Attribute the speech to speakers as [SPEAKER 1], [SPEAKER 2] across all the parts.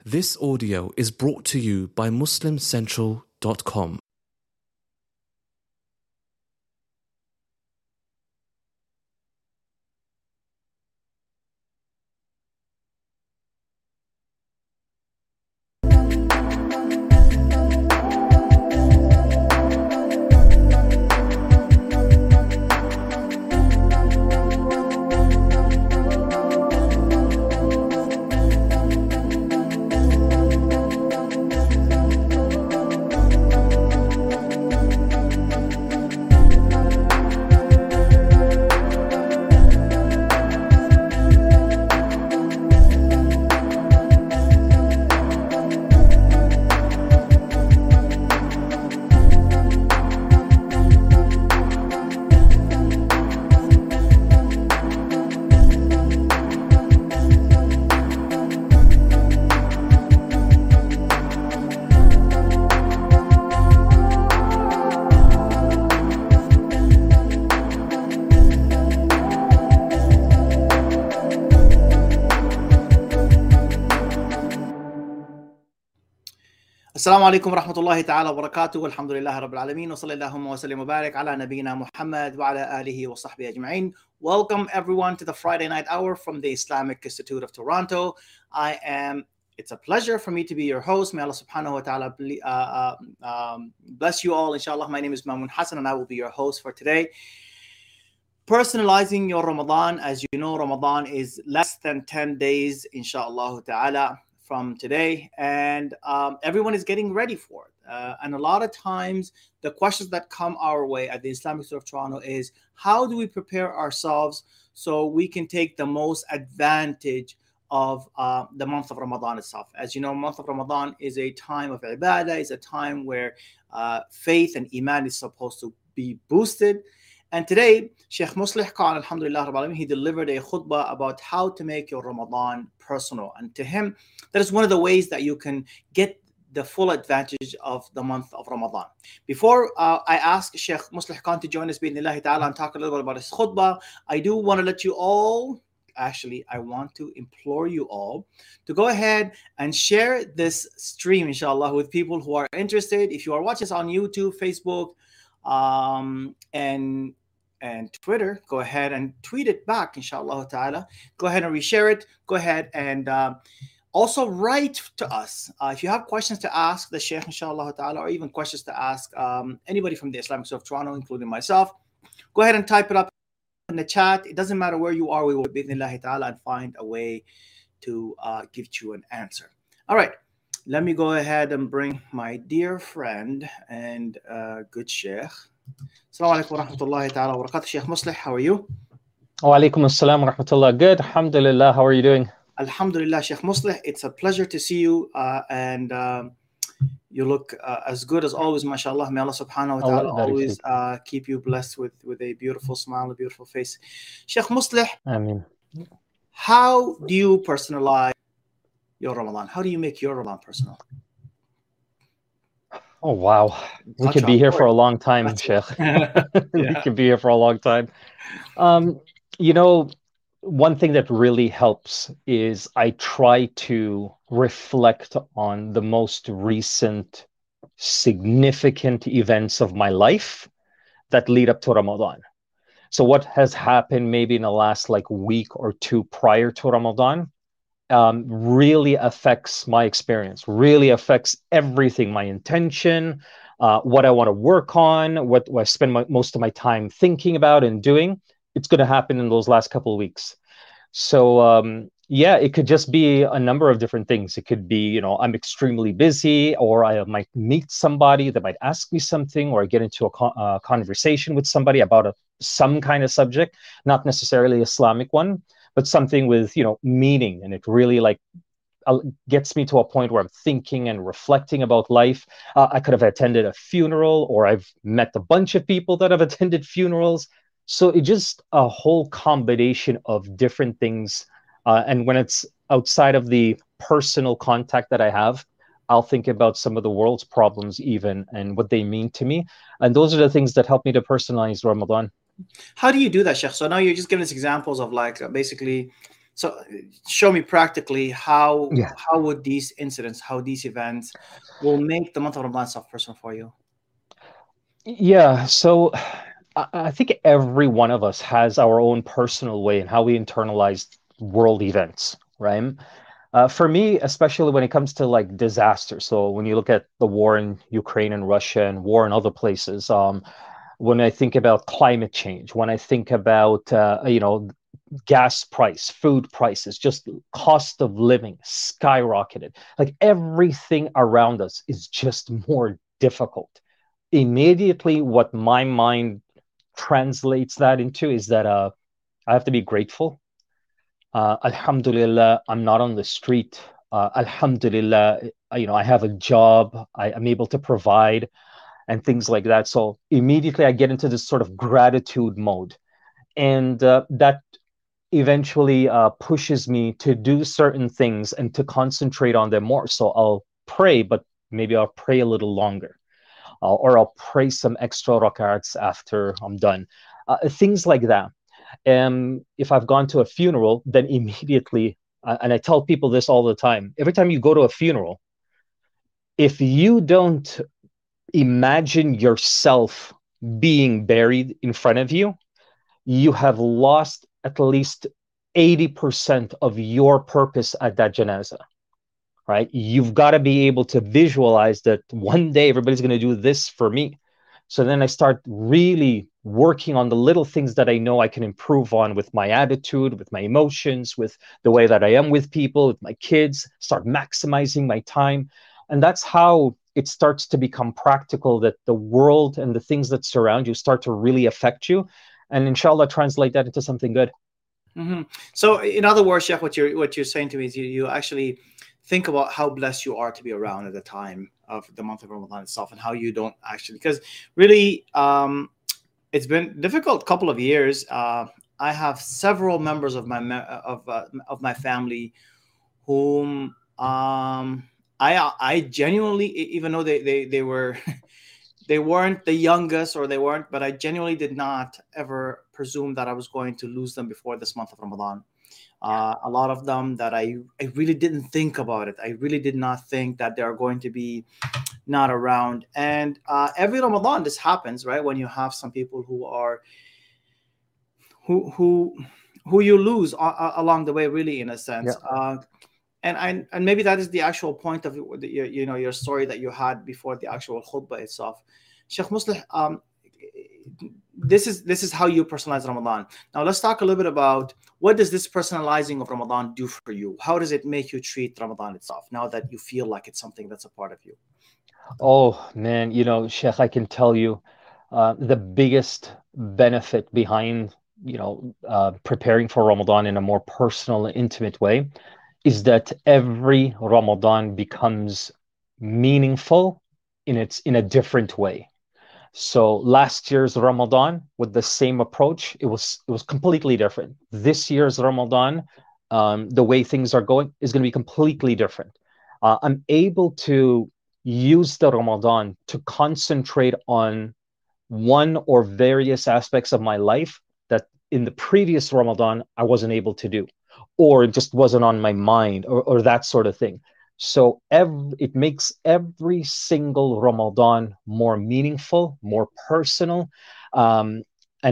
[SPEAKER 1] This audio is brought to you by MuslimCentral.com.
[SPEAKER 2] السلام عليكم ورحمة الله تعالى وبركاته والحمد لله رب العالمين وصلى اللهم وسلم وبارك على نبينا محمد وعلى آله وصحبه أجمعين. Welcome everyone to the Friday Night Hour from the Islamic Institute of Toronto. It's a pleasure for me to be your host. May Allah subhanahu wa ta'ala bless you all. Inshallah, my name is Mamun Hassan and I will be your host for today. Personalizing your Ramadan. As you know, Ramadan is less than 10 days, inshallah ta'ala, from today, and everyone is getting ready for it. And a lot of times the questions that come our way at the Islamic Institute of Toronto is, how do we prepare ourselves so we can take the most advantage of the month of Ramadan itself? As you know, month of Ramadan is a time of ibadah, is a time where faith and iman is supposed to be boosted. And today, Sheikh Muslih Khan, alhamdulillah, Rabbil Alameen, he delivered a khutbah about how to make your Ramadan personal. And to him, that is one of the ways that you can get the full advantage of the month of Ramadan. Before I ask Sheikh Muslih Khan to join us, bi'idhnillahi ta'ala, and talk a little bit about his khutbah, I do want to let you all, actually, I want to implore you all to go ahead and share this stream, inshallah, with people who are interested. If you are watching us on YouTube, Facebook, and Twitter, go ahead and tweet it back, inshallah ta'ala. Go ahead and reshare it. Go ahead and also write to us. If you have questions to ask the Sheikh, inshallah ta'ala, or even questions to ask anybody from the Islamic Institute of Toronto, including myself, go ahead and type it up in the chat. It doesn't matter where you are, we will, bi'idhnillahi ta'ala, and find a way to give you an answer. All right. Let me go ahead and bring my dear friend and good Sheikh. Assalamu alaikum wa rahmatullahi ta'ala wa barakatuh. Sheikh Muslih, how are you?
[SPEAKER 3] Wa alaikum assalam wa rahmatullah. Good, alhamdulillah. How are you doing?
[SPEAKER 2] Alhamdulillah, Sheikh Muslih. It's a pleasure to see you, and you look as good as always, mashallah. May Allah subhanahu wa ta'ala always keep you blessed with a beautiful smile, a beautiful face. Sheikh Muslih,
[SPEAKER 3] Ameen.
[SPEAKER 2] How do you personalize your Ramadan? How do you make your Ramadan personal?
[SPEAKER 3] Oh, wow. We could be here for a long time, Sheikh. We could be here for a long time. You know, one thing that really helps is I try to reflect on the most recent significant events of my life that lead up to Ramadan. So what has happened maybe in the last week or two prior to Ramadan really affects my experience, really affects everything, my intention, what I want to work on, what I spend most of my time thinking about and doing. It's going to happen in those last couple of weeks. So, yeah, it could just be a number of different things. It could be, I'm extremely busy, or I might meet somebody that might ask me something, or I get into a conversation with somebody about some kind of subject, not necessarily Islamic one, but something with, meaning. And it really gets me to a point where I'm thinking and reflecting about life. I could have attended a funeral, or I've met a bunch of people that have attended funerals. So it's just a whole combination of different things. And when it's outside of the personal contact that I have, I'll think about some of the world's problems even and what they mean to me. And those are the things that help me to personalize Ramadan.
[SPEAKER 2] How do you do that, Sheikh? So now you're just giving us examples of basically So show me practically how would these incidents, how these events will make the month of Ramadan itself personal for you.
[SPEAKER 3] Yeah, so I think every one of us has our own personal way in how we internalize world events, right? For me, especially when it comes to like disaster. So when you look at the war in Ukraine and Russia and war in other places, when I think about climate change, when I think about gas price, food prices, just cost of living skyrocketed, like everything around us is just more difficult. Immediately, what my mind translates that into is that I have to be grateful. Alhamdulillah, I'm not on the street. Alhamdulillah, I have a job. I'm able to provide and things like that. So immediately I get into this sort of gratitude mode. And that eventually pushes me to do certain things and to concentrate on them more. So I'll pray, but maybe I'll pray a little longer. Or I'll pray some extra rak'ats after I'm done. Things like that. If I've gone to a funeral, then immediately, and I tell people this all the time, every time you go to a funeral, if you don't imagine yourself being buried in front of you, you have lost at least 80% of your purpose at that janazah, right? You've got to be able to visualize that one day everybody's going to do this for me. So then I start really working on the little things that I know I can improve on with my attitude, with my emotions, with the way that I am with people, with my kids, start maximizing my time. And that's how it starts to become practical, that the world and the things that surround you start to really affect you. And inshallah, translate that into something good.
[SPEAKER 2] Mm-hmm. So in other words, Sheikh, what you're saying to me is you actually think about how blessed you are to be around at the time of the month of Ramadan itself, and how you don't actually, because really it's been a difficult couple of years. I have several members of my family whom I genuinely, even though they were they weren't the youngest, or they weren't, but I genuinely did not ever presume that I was going to lose them before this month of Ramadan. A lot of them that I really didn't think about it. I really did not think that they are going to be not around. And every Ramadan this happens, right? When you have some people who are who you lose along the way, really, in a sense.
[SPEAKER 3] Yeah.
[SPEAKER 2] And maybe that is the actual point of your story that you had before the actual khutbah itself. Sheikh Muslih, this is how you personalize Ramadan. Now let's talk a little bit about what does this personalizing of Ramadan do for you? How does it make you treat Ramadan itself now that you feel like it's something that's a part of you?
[SPEAKER 3] Oh man, Sheikh, I can tell you the biggest benefit behind preparing for Ramadan in a more personal, intimate way is that every Ramadan becomes meaningful in a different way. So last year's Ramadan, with the same approach, it was completely different. This year's Ramadan, the way things are going is going to be completely different. I'm able to use the Ramadan to concentrate on one or various aspects of my life that in the previous Ramadan I wasn't able to do, or it just wasn't on my mind, or that sort of thing. So it makes every single Ramadan more meaningful, more personal. And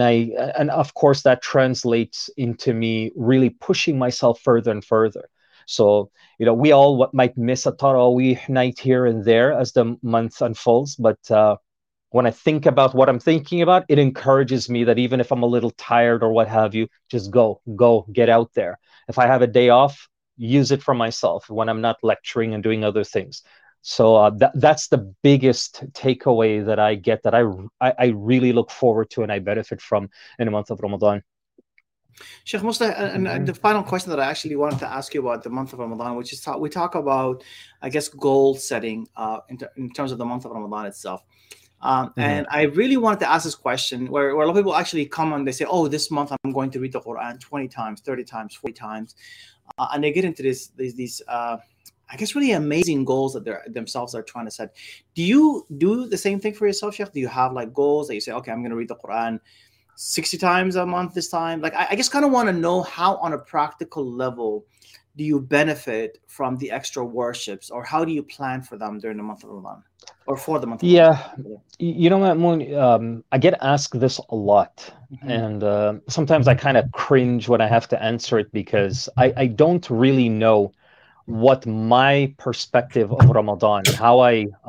[SPEAKER 3] of course that translates into me really pushing myself further and further. So, we all might miss a Tarawih night here and there as the month unfolds, but when I think about what I'm thinking about, it encourages me that even if I'm a little tired or what have you, just go, get out there. If I have a day off, use it for myself when I'm not lecturing and doing other things. So that's the biggest takeaway that I get, that I really look forward to and I benefit from in the month of Ramadan.
[SPEAKER 2] Sheikh Muslih, and the final question that I actually wanted to ask you about the month of Ramadan, which is we talk about, I guess, goal setting in terms of the month of Ramadan itself. And I really wanted to ask this question where a lot of people actually come and they say, oh, this month I'm going to read the Quran 20 times, 30 times, 40 times. And they get into these I guess, really amazing goals that they themselves are trying to set. Do you do the same thing for yourself, Sheikh? Do you have like goals that you say, okay, I'm going to read the Quran 60 times a month this time? Like, I just kind of want to know how, on a practical level, do you benefit from the extra worships, or how do you plan for them during the month of Ramadan, or for the month of Ramadan?
[SPEAKER 3] You know, Moon, I get asked this a lot, and sometimes I kind of cringe when I have to answer it, because I don't really know what my perspective of Ramadan and how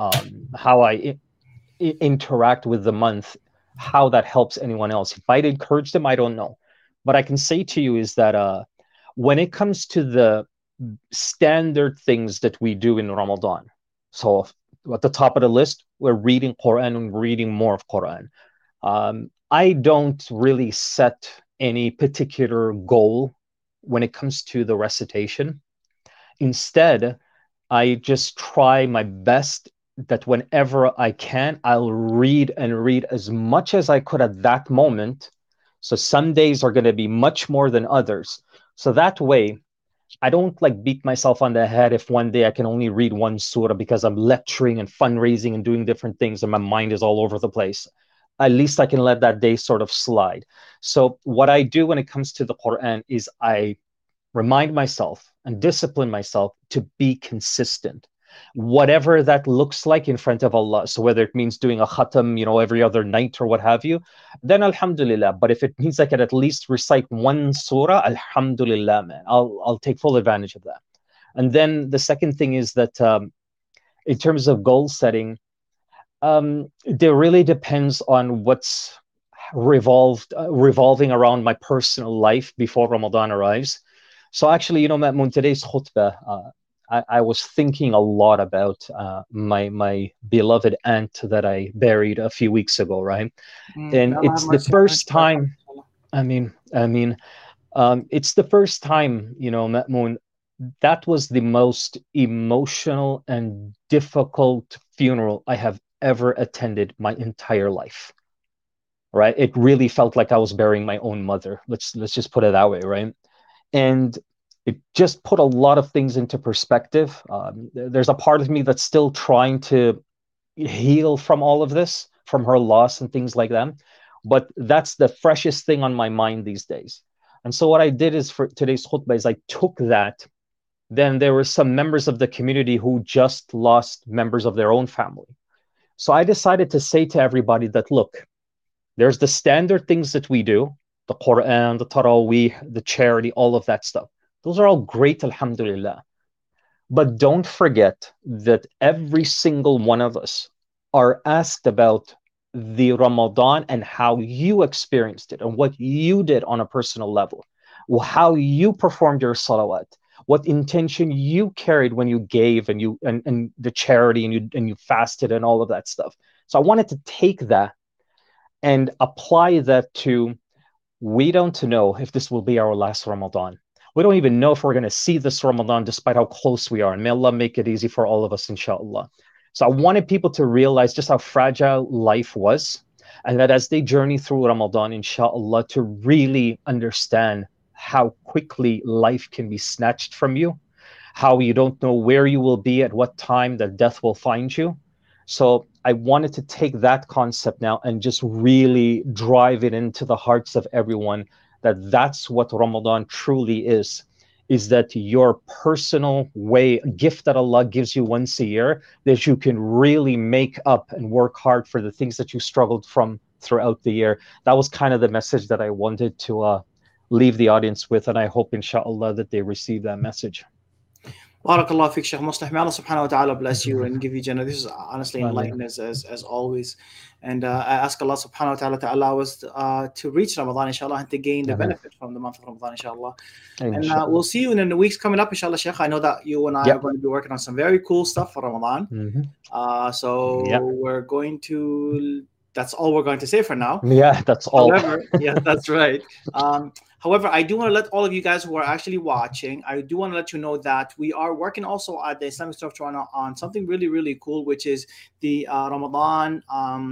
[SPEAKER 3] I interact with the month, how that helps anyone else. If I'd encourage them, I don't know. What I can say to you is that when it comes to the standard things that we do in Ramadan, so at the top of the list, we're reading Quran and reading more of Quran. I don't really set any particular goal when it comes to the recitation. Instead, I just try my best that whenever I can, I'll read as much as I could at that moment. So some days are going to be much more than others. So that way, I don't like beat myself on the head if one day I can only read one surah because I'm lecturing and fundraising and doing different things and my mind is all over the place. At least I can let that day sort of slide. So what I do when it comes to the Quran is I remind myself and discipline myself to be consistent, whatever that looks like in front of Allah. So whether it means doing a khatam, every other night or what have you, then alhamdulillah. But if it means I can at least recite one surah, alhamdulillah, man, I'll take full advantage of that. And then the second thing is that in terms of goal setting, it really depends on what's revolving around my personal life before Ramadan arrives. So actually, Ma'moon, today's khutbah, I was thinking a lot about my beloved aunt that I buried a few weeks ago, right? And it's the first time. It's the first time, Ma'moon, that was the most emotional and difficult funeral I have ever attended my entire life. Right? It really felt like I was burying my own mother. Let's just put it that way, right? And it just put a lot of things into perspective. There's a part of me that's still trying to heal from all of this, from her loss and things like that. But that's the freshest thing on my mind these days. And so what I did is for today's khutbah is I took that. Then there were some members of the community who just lost members of their own family. So I decided to say to everybody that, look, there's the standard things that we do, the Quran, the Taraweeh, the charity, all of that stuff. Those are all great, alhamdulillah. But don't forget that every single one of us are asked about the Ramadan and how you experienced it and what you did on a personal level, how you performed your salawat, what intention you carried when you gave and the charity and you fasted and all of that stuff. So I wanted to take that and apply that to, we don't know if this will be our last Ramadan. We don't even know if we're going to see this Ramadan despite how close we are. And may Allah make it easy for all of us, inshallah. So I wanted people to realize just how fragile life was, and that as they journey through Ramadan, inshallah, to really understand how quickly life can be snatched from you, how you don't know where you will be at what time that death will find you. So I wanted to take that concept now and just really drive it into the hearts of everyone, that that's what Ramadan truly is that your personal gift that Allah gives you once a year, that you can really make up and work hard for the things that you struggled from throughout the year. That was kind of the message that I wanted to leave the audience with, and I hope, inshallah, that they receive that message.
[SPEAKER 2] Barakallah fiqh, Shaykh Muslih. May Allah subhanahu wa ta'ala bless you and give you Jannah. This is honestly enlightening as always. And I ask Allah subhanahu wa ta'ala to allow us to reach Ramadan, inshallah, and to gain the benefit from the month of Ramadan, inshallah. And we'll see you in the weeks coming up, inshallah, Shaykh. I know that you and I are going to be working on some very cool stuff for Ramadan. We're going to, that's all we're going to say for now.
[SPEAKER 3] Yeah, that's all.
[SPEAKER 2] However, yeah, that's right. However, I do want to let all of you guys who are actually watching, I do want to let you know that we are working also at the Islamic Stuff Toronto on something really, really cool, which is the Ramadan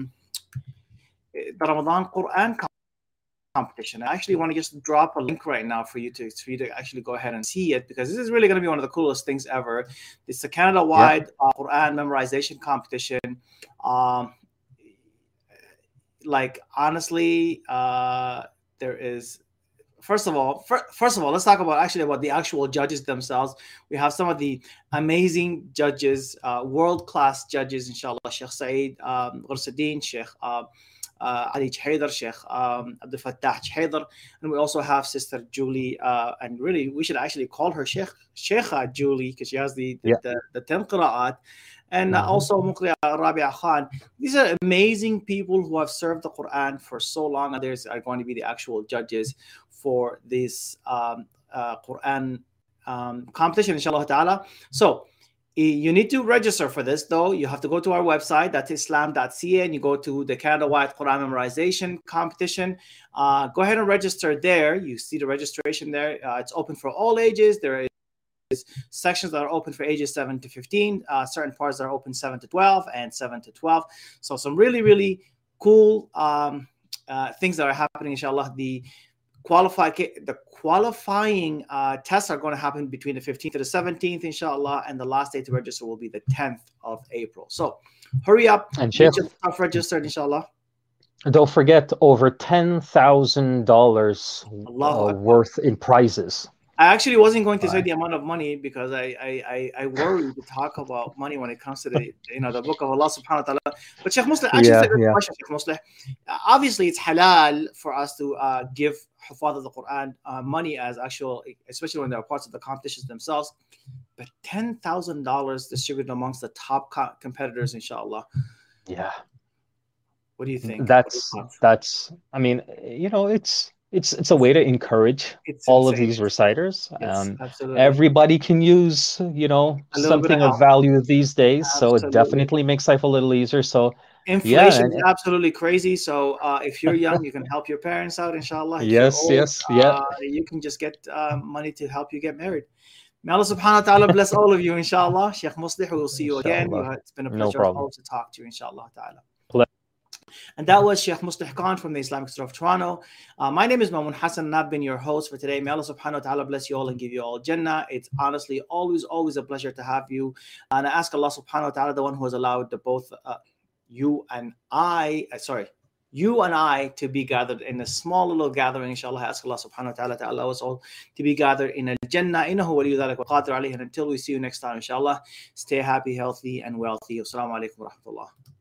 [SPEAKER 2] Quran competition. I actually want to just drop a link right now for you to actually go ahead and see it, because this is really going to be one of the coolest things ever. It's a Canada-wide Quran memorization competition. like honestly, there is. First of all, let's talk about the actual judges themselves. We have some of the amazing judges, world-class judges, inshallah. Sheikh Saeed Ghursuddin, Sheikh Ali Haidar, Sheikh Abdul Fattah Haidar, and we also have Sister Julie, and really we should actually call her Sheikha Julie, because she has the 10 qira'at, and also Muqriya Rabia Khan. These are amazing people who have served the Quran for so long, and there's are going to be the actual judges for this Quran competition, inshallah ta'ala. So you need to register for this, though. You have to go to our website, that's islam.ca, and you go to the Canada-wide Quran memorization competition. Go ahead and register there. You see the registration there. It's open for all ages. There is sections that are open for ages 7 to 15. Certain parts are open 7 to 12 and 7 to 12. So some really, really cool things that are happening, inshallah. The qualifying tests are going to happen between the 15th to the 17th, inshallah, and the last day to register will be the 10th of April. So hurry up and get yourself registered, inshallah.
[SPEAKER 3] Don't forget, over $10,000 worth in prizes.
[SPEAKER 2] I actually wasn't going to say the amount of money, because I worry to talk about money when it comes to the the book of Allah subhanahu wa ta'ala. But Sheikh Muslih, question, Sheikh Muslih. Obviously, it's halal for us to give Hufaz of the Quran money as actual, especially when they're parts of the competitions themselves. But $10,000 distributed amongst the top competitors, inshallah.
[SPEAKER 3] Yeah.
[SPEAKER 2] What do you think?
[SPEAKER 3] That's. I mean, it's a way to encourage all of these reciters.
[SPEAKER 2] Absolutely.
[SPEAKER 3] Everybody can use, something of value these days. Absolutely. So it definitely makes life a little easier. So
[SPEAKER 2] inflation is absolutely crazy. So if you're young, you can help your parents out, inshallah. If
[SPEAKER 3] yes, old,
[SPEAKER 2] you can just get money to help you get married. May Allah subhanahu wa ta'ala bless all of you, inshallah. Sheikh Muslih, we will see you again. It's been a pleasure to talk to you, inshallah ta'ala. And that was Sheikh Muslih Khan from the Islamic Center of Toronto. My name is Mamun Hassan, and I've been your host for today. May Allah subhanahu wa ta'ala bless you all and give you all Jannah. It's honestly always a pleasure to have you. And I ask Allah subhanahu wa ta'ala, the one who has allowed both you and I to be gathered in a small little gathering, inshallah. I ask Allah subhanahu wa ta'ala to allow us all to be gathered in a Jannah. Innahu waliyyu dhalika wa qadir alayhi. And until we see you next time, inshallah, stay happy, healthy, and wealthy. Assalamu alaikum wa rahmatullah.